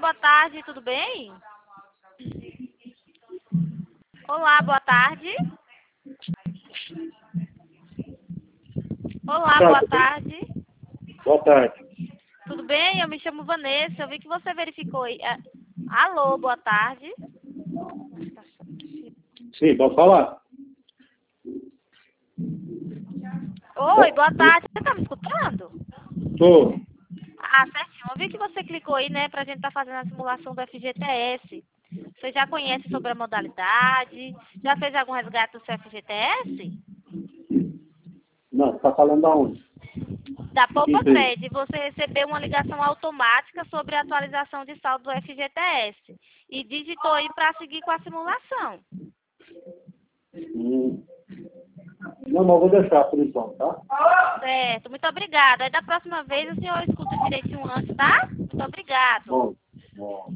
boa tarde, tudo bem? Olá, boa tarde. Olá, boa tarde. Boa tarde. Tudo bem? Eu me chamo Vanessa. Eu vi que você verificou aí. Alô, boa tarde. Sim, pode falar. Oi, boa tarde. Você tá me escutando? Tô. Ah, certinho. Eu vi que você clicou aí, né, pra gente estar fazendo a simulação do FGTS. Você já conhece sobre a modalidade? Já fez algum resgate do seu FGTS? Não, tá falando aonde? Da Que Poupa empresa? Cred, você recebeu uma ligação automática sobre a atualização de saldo do FGTS e digitou aí para seguir com a simulação. Não, mas eu vou deixar por enquanto, tá? Certo, muito obrigada. Aí da próxima vez o senhor escuta direitinho antes, tá? Muito obrigado. Bom, bom.